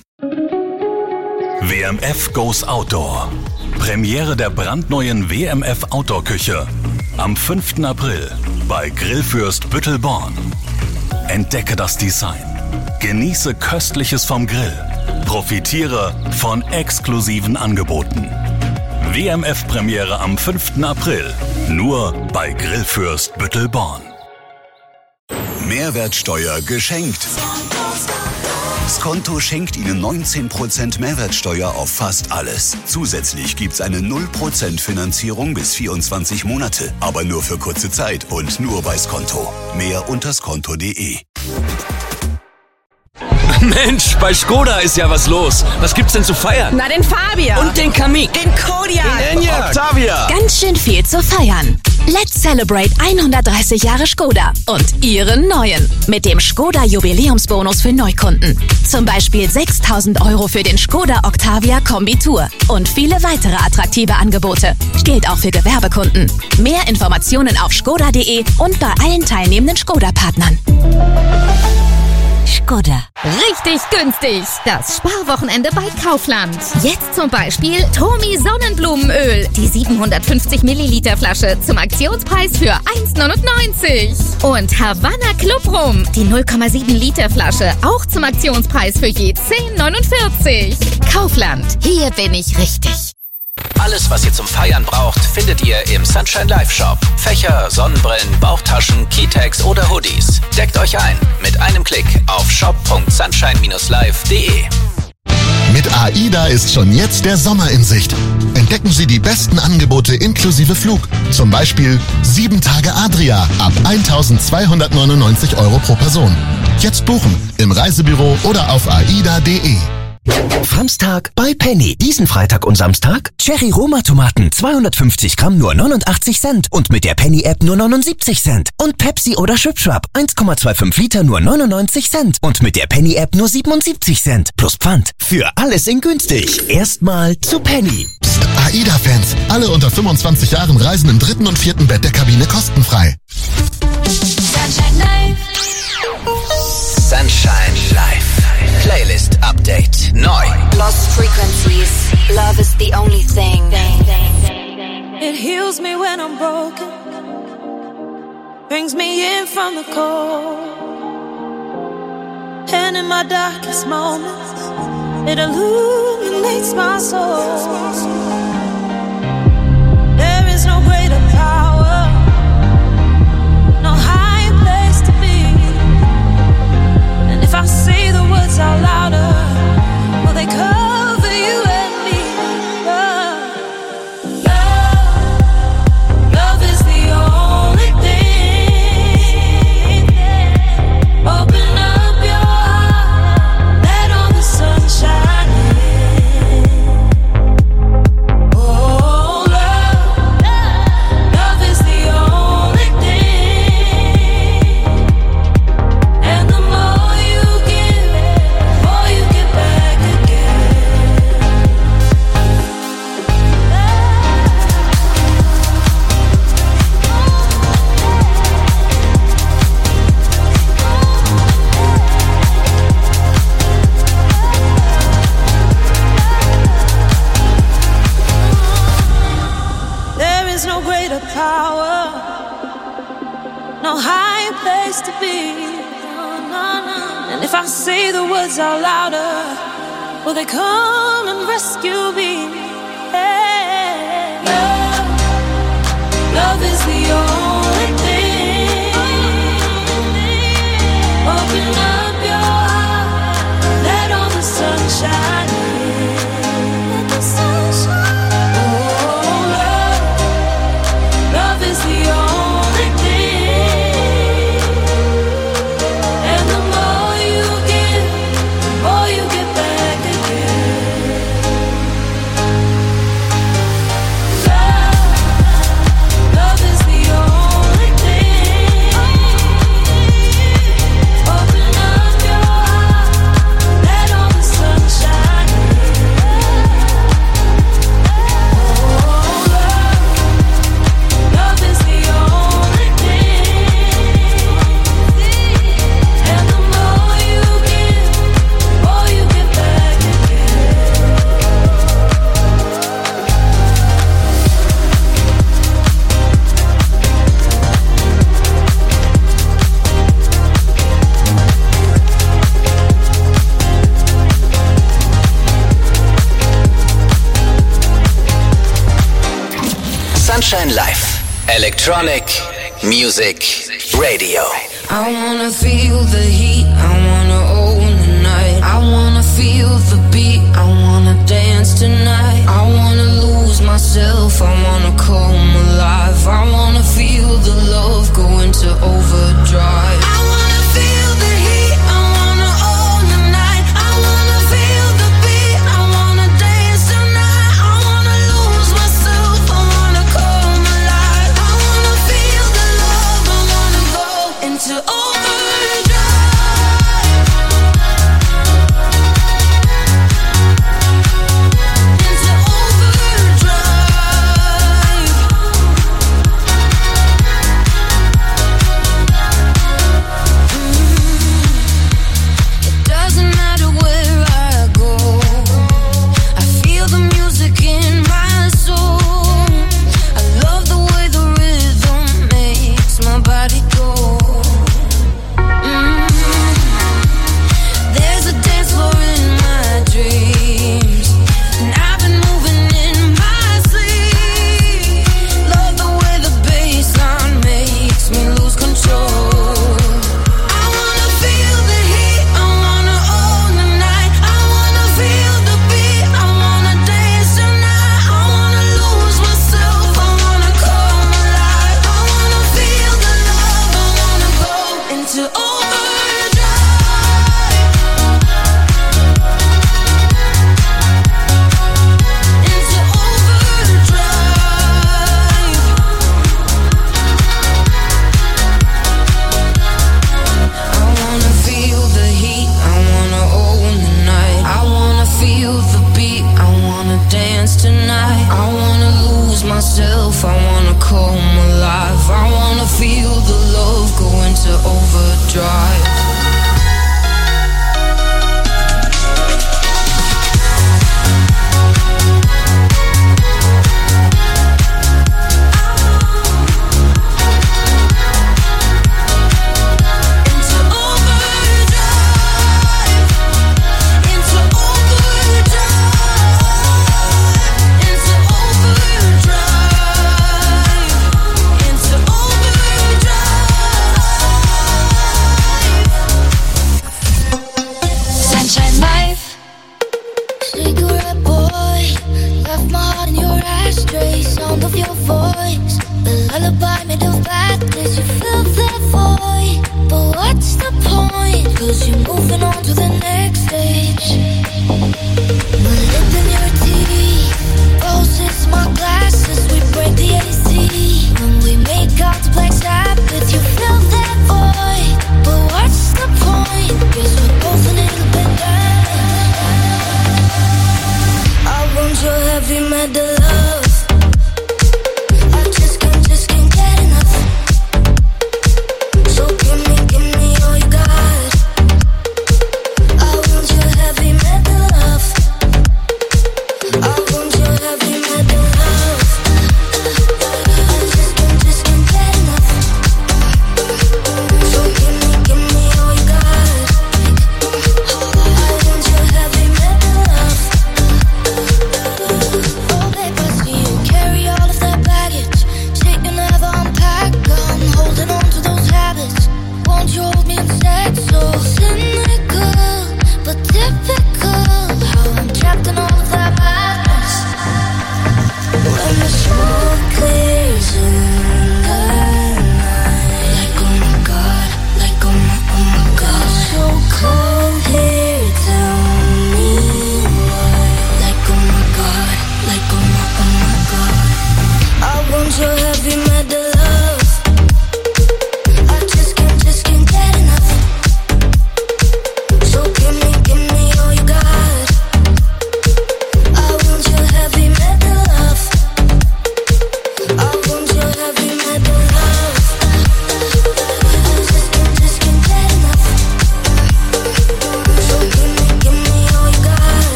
W M F Goes Outdoor. Premiere der brandneuen W M F Outdoor-Küche. Am fünften April bei Grillfürst Büttelborn. Entdecke das Design. Genieße Köstliches vom Grill. Profitiere von exklusiven Angeboten. W M F-Premiere am fünften April. Nur bei Grillfürst Büttelborn. Mehrwertsteuer geschenkt. Konto schenkt Ihnen neunzehn Prozent Mehrwertsteuer auf fast alles. Zusätzlich gibt's eine null Prozent Finanzierung bis vierundzwanzig Monate. Aber nur für kurze Zeit und nur bei Skonto. Mehr unter skonto punkt de. Mensch, bei Skoda ist ja was los. Was gibt's denn zu feiern? Na, den Fabian. Und den Kamiq. Den Kodiaq. Den Enyaq. Octavia. Ganz schön viel zu feiern. Let's celebrate hundertdreißig Jahre Skoda und Ihren neuen. Mit dem Skoda Jubiläumsbonus für Neukunden. Zum Beispiel sechstausend Euro für den Skoda Octavia Kombi Tour. Und viele weitere attraktive Angebote. Gilt auch für Gewerbekunden. Mehr Informationen auf skoda punkt de und bei allen teilnehmenden Skoda-Partnern. Skoda. Richtig günstig. Das Sparwochenende bei Kaufland. Jetzt zum Beispiel Tomi Sonnenblumenöl. Die siebenhundertfünfzig Milliliter Flasche zum Aktionspreis für eins neunundneunzig. Und Havanna Club Rum. Die null Komma sieben Liter Flasche auch zum Aktionspreis für je zehn neunundvierzig. Kaufland. Hier bin ich richtig. Alles, was ihr zum Feiern braucht, findet ihr im Sunshine Live Shop. Fächer, Sonnenbrillen, Bauchtaschen, Keytags oder Hoodies. Deckt euch ein mit einem Klick auf shop punkt sunshine dash live punkt de. Mit AIDA ist schon jetzt der Sommer in Sicht. Entdecken Sie die besten Angebote inklusive Flug. Zum Beispiel sieben Tage Adria ab eintausendzweihundertneunundneunzig Euro pro Person. Jetzt buchen im Reisebüro oder auf aida punkt de. Samstag bei Penny. Diesen Freitag und Samstag Cherry-Roma-Tomaten zweihundertfünfzig Gramm nur neunundachtzig Cent und mit der Penny-App nur neunundsiebzig Cent. Und Pepsi oder Schwipschwap eins Komma fünfundzwanzig Liter nur neunundneunzig Cent und mit der Penny-App nur siebenundsiebzig Cent. Plus Pfand. Für alles in günstig. Erstmal zu Penny. Psst, AIDA-Fans. Alle unter fünfundzwanzig Jahren reisen im dritten und vierten Bett der Kabine kostenfrei. Sunshine Live. Sunshine Live. Playlist Update. Neu. Lost frequencies. Love is the only thing. It heals me when I'm broken. Brings me in from the cold. And in my darkest moments, it illuminates my soul. There is no greater power, no higher place to be. And if I say the words out louder, will they cover you and me? Love, love, love is the only thing. Open up your heart, let all the sun shine in. Oh, love, love is the only thing. And the more you give, the more you get back again. There is no greater power, no higher place to be. And if I say the words out louder, will they come and rescue me? Yeah. Love, love is the only thing. Open up your heart, let all the sun shine in. Let the sun shine. Oh, love, love is the only thing. And the more you give, the more you get back again. Love, love is the only thing. Open up your heart, let all the sun shine in. Oh, love, love is the only thing. And the more you give, the more you get back again. Sunshine Live. Electronic Music Radio. I wanna feel the heat, I wanna own the night, I wanna myself, I wanna come alive. I wanna feel the love go into overdrive. I wanna feel the heat, I wanna own the night. I wanna feel the beat, I wanna dance tonight. I wanna lose myself, I wanna come alive. I wanna feel the love, I wanna go into overdrive.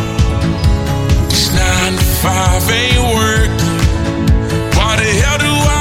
Five ain't working. Why the hell do I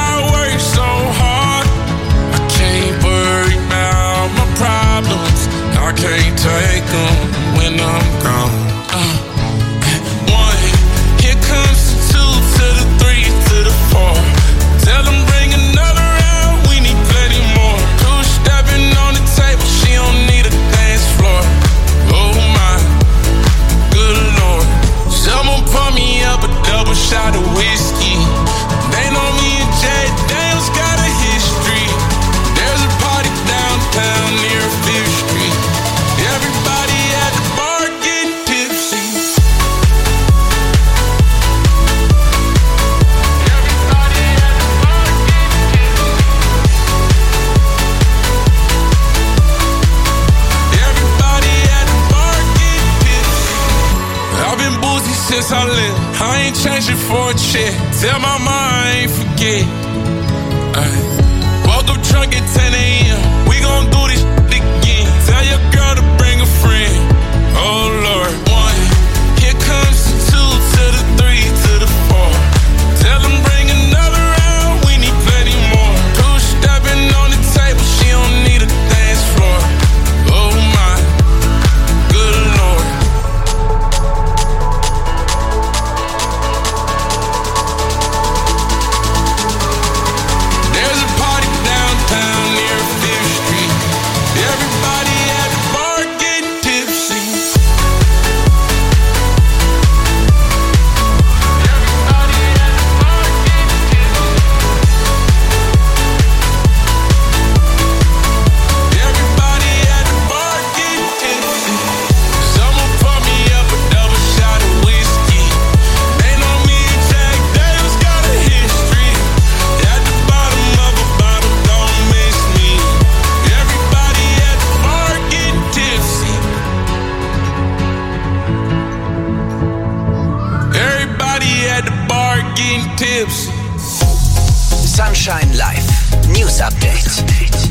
been boozy since I left. I ain't changing for a check. Tell my mom I ain't forget. Ay. Woke up drunk at ten a.m. We gon' do this shit again. Tell your girl to bring a friend. Oh Lord. One. Here comes the two to the three to the four. Tell them bring another round. We need plenty more. Two stepping on the table. She don't need a dance floor. Oh my. Good Lord. There's a party downtown near Fifth Street. Everybody at the bar getting tipsy. Everybody at the bar getting tipsy. Someone pour me up a double shot of whiskey. They know me and Jack Daniels got a history. At the bottom of a bottle, don't miss me. Everybody at the bar getting tipsy. Everybody at the bar getting tipsy. Sunshine Live. News Update.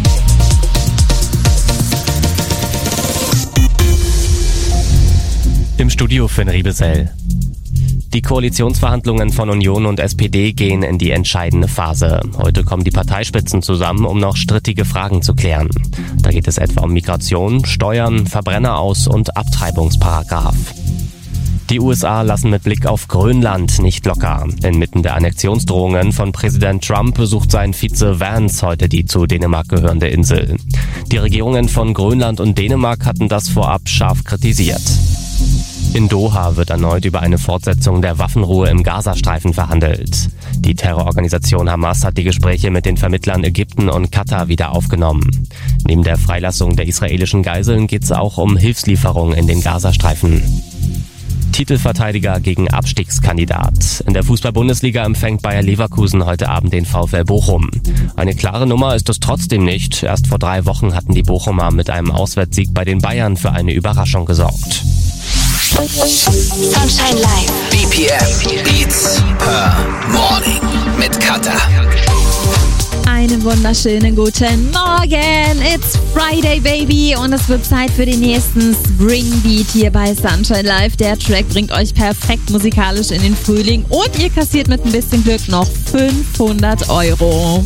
Im Studio Finn Riebesell. Die Koalitionsverhandlungen von Union und S P D gehen in die entscheidende Phase. Heute kommen die Parteispitzen zusammen, um noch strittige Fragen zu klären. Da geht es etwa um Migration, Steuern, Verbrenneraus- und Abtreibungsparagraf. Die U S A lassen mit Blick auf Grönland nicht locker. Inmitten der Annexionsdrohungen von Präsident Trump besucht sein Vize Vance heute die zu Dänemark gehörende Insel. Die Regierungen von Grönland und Dänemark hatten das vorab scharf kritisiert. In Doha wird erneut über eine Fortsetzung der Waffenruhe im Gazastreifen verhandelt. Die Terrororganisation Hamas hat die Gespräche mit den Vermittlern Ägypten und Katar wieder aufgenommen. Neben der Freilassung der israelischen Geiseln geht es auch um Hilfslieferungen in den Gazastreifen. Titelverteidiger gegen Abstiegskandidat. In der Fußball-Bundesliga empfängt Bayer Leverkusen heute Abend den VfL Bochum. Eine klare Nummer ist es trotzdem nicht. Erst vor drei Wochen hatten die Bochumer mit einem Auswärtssieg bei den Bayern für eine Überraschung gesorgt. Sunshine Live. B P M Beats per Morning mit Kata. Einen wunderschönen guten Morgen. It's Friday, baby. Und es wird Zeit für den nächsten Spring Beat hier bei Sunshine Live. Der Track bringt euch perfekt musikalisch in den Frühling. Und ihr kassiert mit ein bisschen Glück noch fünfhundert Euro.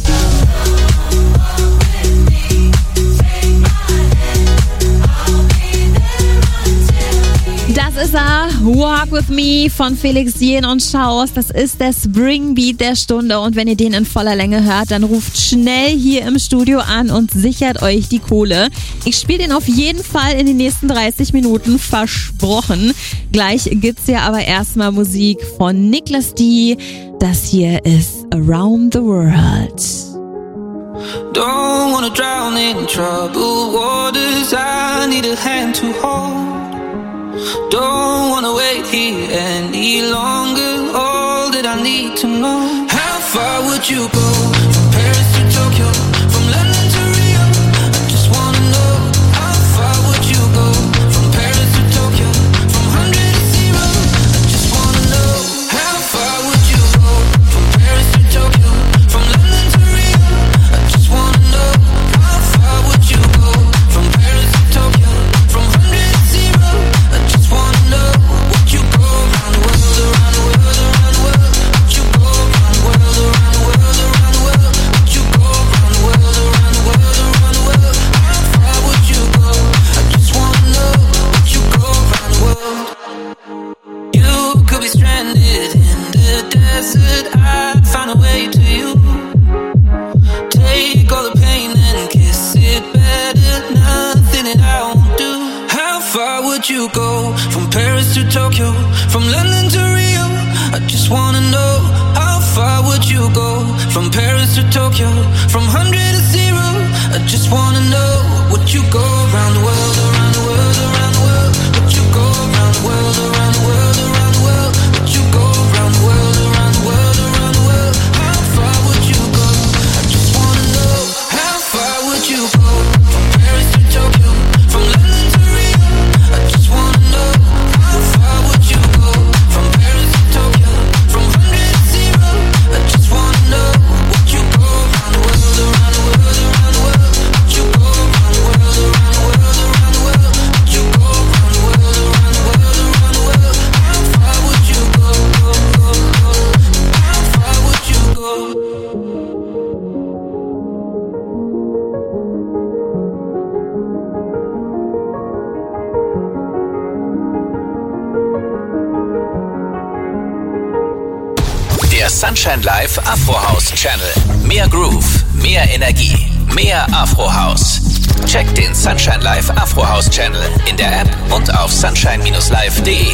Das ist er, Walk With Me von Felix Jen und Schaus. Das ist der Spring Beat der Stunde. Und wenn ihr den in voller Länge hört, dann ruft schnell hier im Studio an und sichert euch die Kohle. Ich spiele den auf jeden Fall in den nächsten dreißig Minuten, versprochen. Gleich gibt's ja aber erstmal Musik von Niklas D. Das hier ist Around the World. Don't wanna drown in troubled waters. I need a hand to hold. Don't wanna wait here any longer. All that I need to know. How far would you go? From Paris to Tokyo, from London to Rio. I just wanna know. How far would you go? From Paris to Tokyo, from hundred to zero. I just wanna know. How far would you go? From Paris to Tokyo, from London to Rio. I just wanna know. How far would you go? From Paris to Tokyo, from hundred to zero. I just wanna know. Would you go around the world, around the world, around the world? Would you go around the world, around the world, around the world? Would you go around the world, around the world, around the world? How far would you go? I just wanna know. Would you go around the world? You could be stranded in the desert. I'd find a way to you. Take all the pain and kiss it better. Nothing that I won't do. How far would you go? From Paris to Tokyo, from London to Rio. I just wanna know. How far would you go? From Paris to Tokyo, from hundred to zero. I just wanna know. Would you go around the world, around the world, around the world? Would you go around the world, around the world, around the world? Would you go around the world, around the world, around the world? How far would you go? I just wanna know. How far would you go? From Paris to Tokyo, from London to Rio. I just wanna know. How far would you go? Der Sunshine Live Afro House Channel. Mehr Groove, mehr Energie, mehr Afro House. Check den Sunshine Live Afro House Channel in der App und auf sunshine Bindestrich live Punkt de.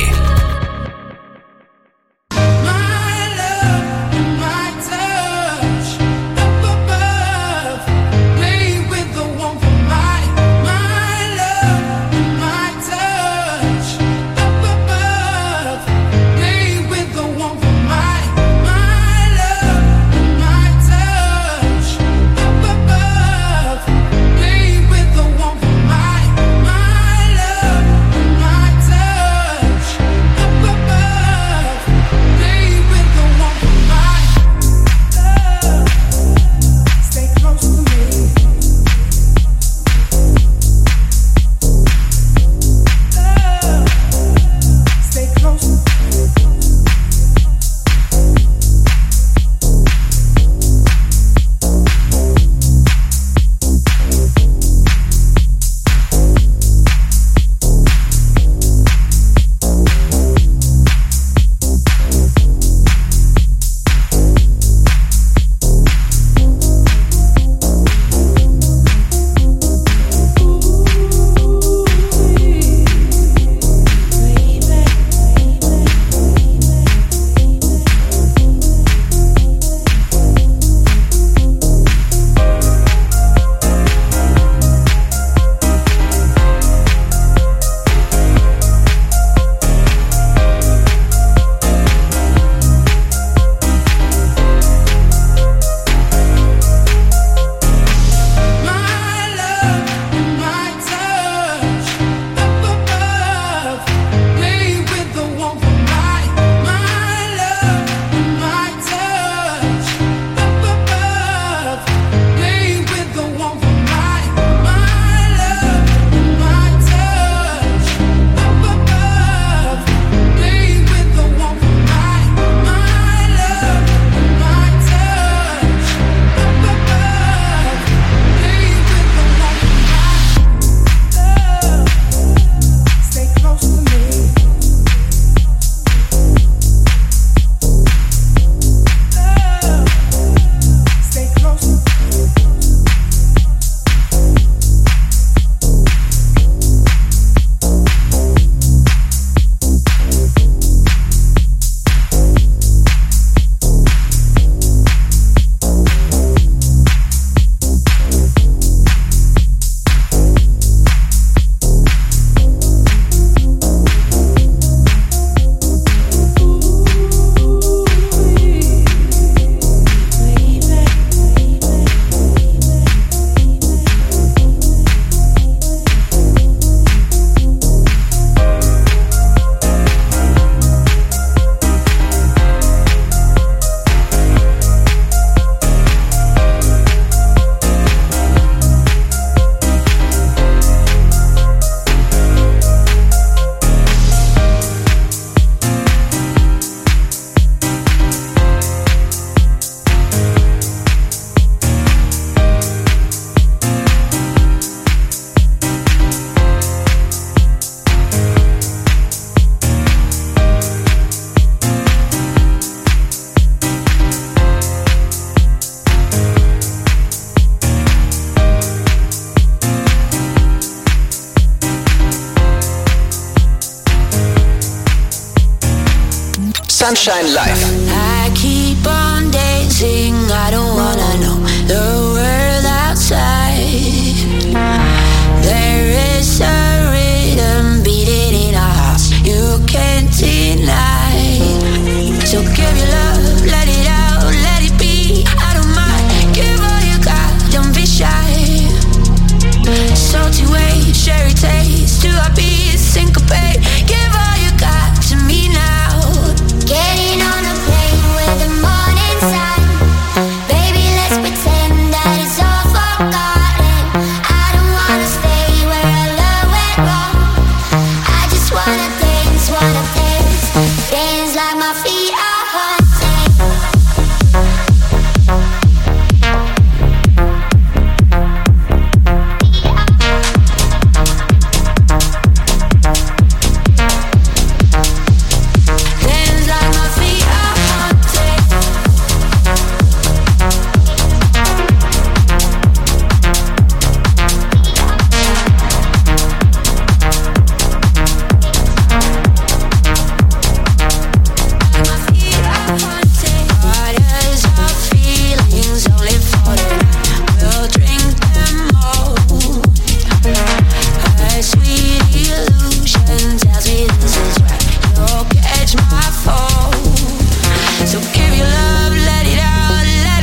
Sunshine Live,